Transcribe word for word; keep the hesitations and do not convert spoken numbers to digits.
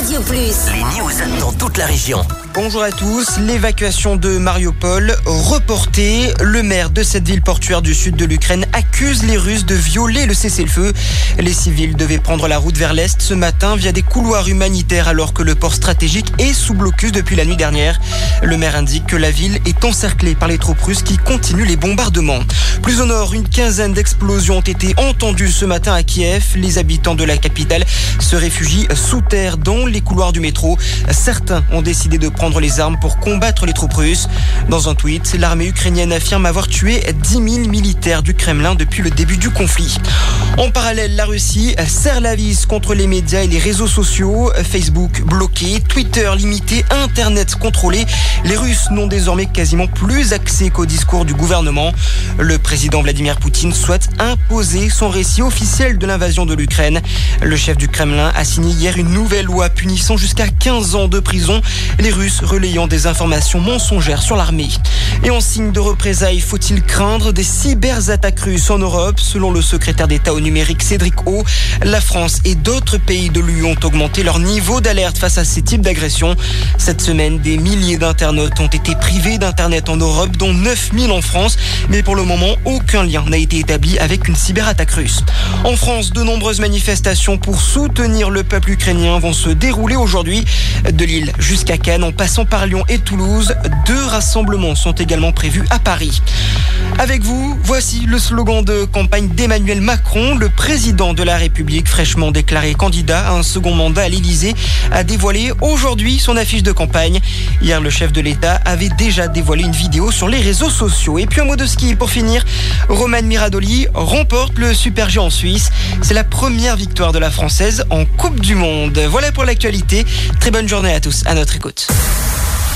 Radio Plus. Les news dans toute la région. Bonjour à tous. L'évacuation de Mariupol reportée. Le maire de cette ville portuaire du sud de l'Ukraine accuse les Russes de violer le cessez-le-feu. Les civils devaient prendre la route vers l'est ce matin via des couloirs humanitaires alors que le port stratégique est sous blocus depuis la nuit dernière. Le maire indique que la ville est encerclée par les troupes russes qui continuent les bombardements. Plus au nord, une quinzaine d'explosions ont été entendues ce matin à Kiev. Les habitants de la capitale se réfugient sous terre dans les couloirs du métro. Certains ont décidé de prendre les armes pour combattre les troupes russes. Dans un tweet, l'armée ukrainienne affirme avoir tué dix mille militaires du Kremlin depuis le début du conflit. En parallèle, la Russie serre la vis contre les médias et les réseaux sociaux. Facebook bloqué, Twitter limité, Internet contrôlé. Les Russes n'ont désormais quasiment plus accès qu'au discours du gouvernement. Le président Vladimir Poutine souhaite imposer son récit officiel de l'invasion de l'Ukraine. Le chef du Kremlin a signé hier une nouvelle loi punissant jusqu'à quinze ans de prison les Russes relayant des informations mensongères sur l'armée. Et en signe de représailles, faut-il craindre des cyberattaques russes en Europe? Selon le secrétaire d'État au numérique Cédric O, la France et d'autres pays de l'U E ont augmenté leur niveau d'alerte face à ces types d'agressions. Cette semaine, des milliers d'internautes ont été privés d'Internet en Europe, dont neuf mille en France. Mais pour le moment, aucun lien n'a été établi avec une cyberattaque russe. En France, de nombreuses manifestations pour soutenir le peuple ukrainien vont se dérouler aujourd'hui. De Lille jusqu'à Cannes, en passant par Lyon et Toulouse, deux rassemblements sont également prévus à Paris. Avec vous, voici le slogan de campagne d'Emmanuel Macron. Le président de la République, fraîchement déclaré candidat à un second mandat à l'Élysée, a dévoilé aujourd'hui son affiche de campagne. Hier, le chef de l'État avait déjà dévoilé une vidéo sur les réseaux sociaux. Et puis un mot de ski pour finir. Roman Miradoli remporte le Super G en Suisse. C'est la première victoire de la Française en Coupe du Monde. Voilà pour l'actualité. Très bonne journée à tous. À notre écoute.